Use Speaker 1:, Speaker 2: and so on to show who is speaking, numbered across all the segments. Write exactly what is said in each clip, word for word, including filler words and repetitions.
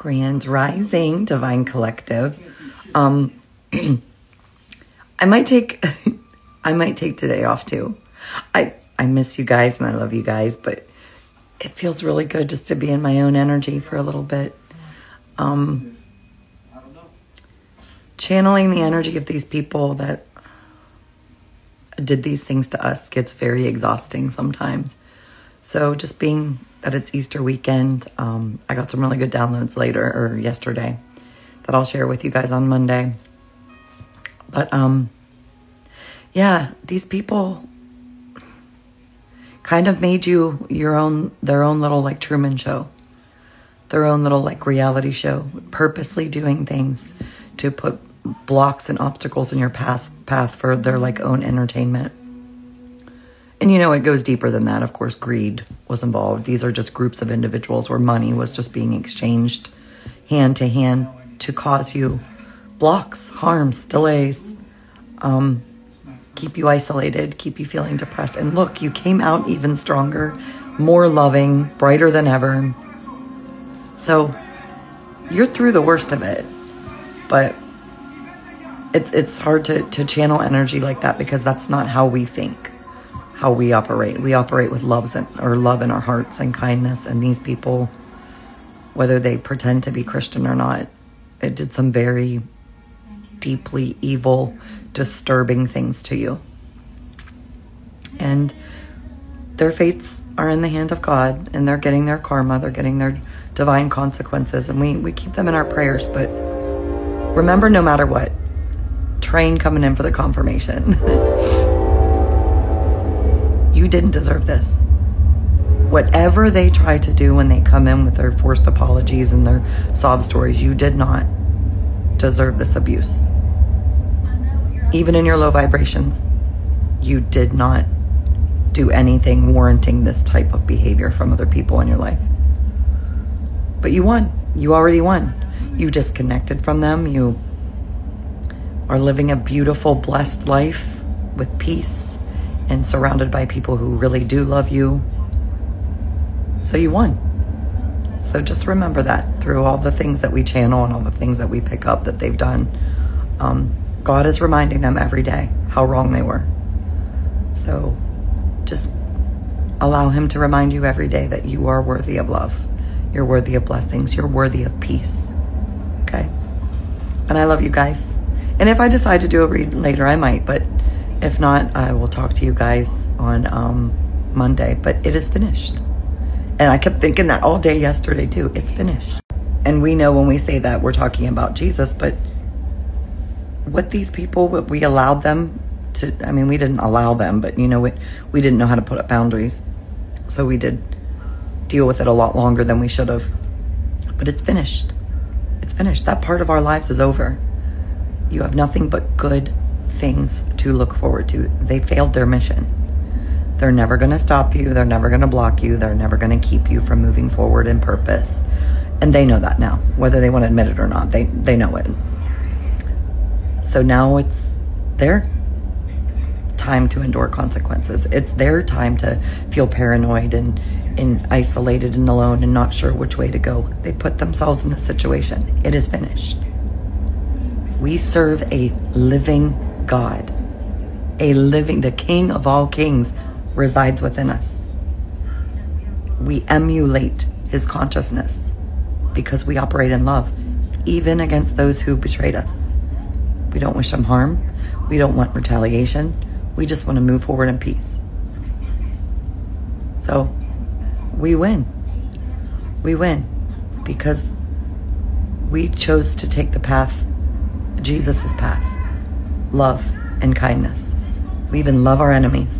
Speaker 1: Grand Rising, Divine Collective. Um, I might take, I might take today off too. I, I miss you guys and I love you guys, but it feels really good just to be in my own energy for a little bit. Um, channeling the energy of these people that did these things to us gets very exhausting sometimes. So just being that it's Easter weekend, um, I got some really good downloads later or yesterday that I'll share with you guys on Monday. But um, yeah, these people kind of made you your own, their own little like Truman Show, their own little like reality show, purposely doing things to put blocks and obstacles in your past path for their like own entertainment. And you know, it goes deeper than that. Of course, greed was involved. These are just groups of individuals where money was just being exchanged hand to hand to cause you blocks, harms, delays, um, keep you isolated, keep you feeling depressed. And look, you came out even stronger, more loving, brighter than ever. So you're through the worst of it, but it's it's hard to, to channel energy like that because that's not how we think. How we operate. We operate with loves and, or love in our hearts and kindness. And these people, whether they pretend to be Christian or not, it did some very deeply evil, disturbing things to you. And their fates are in the hand of God, and they're getting their karma. They're getting their divine consequences. And we, we keep them in our prayers. But remember, no matter what, train coming in for the confirmation. You didn't deserve this. Whatever they try to do when they come in with their forced apologies and their sob stories, you did not deserve this abuse. Even in your low vibrations, you did not do anything warranting this type of behavior from other people in your life. But you won. You already won. You disconnected from them. You are living a beautiful, blessed life with peace and surrounded by people who really do love you. So you won. So just remember that through all the things that we channel and all the things that we pick up that they've done. Um, God is reminding them every day how wrong they were. So just allow him to remind you every day that you are worthy of love. You're worthy of blessings. You're worthy of peace. Okay? And I love you guys. And if I decide to do a read later, I might, but if not, I will talk to you guys on um, Monday. But it is finished. And I kept thinking that all day yesterday too. It's finished. And we know when we say that, we're talking about Jesus. But what these people, what we allowed them to, I mean, we didn't allow them, but you know, we, we didn't know how to put up boundaries. So we did deal with it a lot longer than we should have. But it's finished. It's finished. That part of our lives is over. You have nothing but good things to look forward to. They failed their mission. They're never going to stop you. They're never going to block you. They're never going to keep you from moving forward in purpose. And they know that now, whether they want to admit it or not. They they know it. So now it's their time to endure consequences. It's their time to feel paranoid and, and isolated and alone and not sure which way to go. They put themselves in this situation. It is finished. We serve a living God. A living, the King of all kings resides within us. We emulate his consciousness because we operate in love, even against those who betrayed us. We don't wish them harm. We don't want retaliation. We just want to move forward in peace. So we win. We win because we chose to take the path, Jesus's path, love and kindness. We even love our enemies.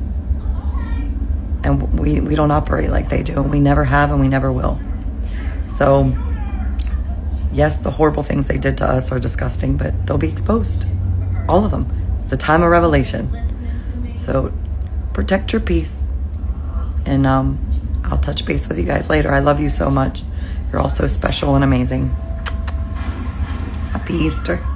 Speaker 1: And we, we don't operate like they do. And we never have and we never will. So, yes, the horrible things they did to us are disgusting, but they'll be exposed. All of them. It's the time of revelation. So, protect your peace. And um, I'll touch base with you guys later. I love you so much. You're all so special and amazing. Happy Easter.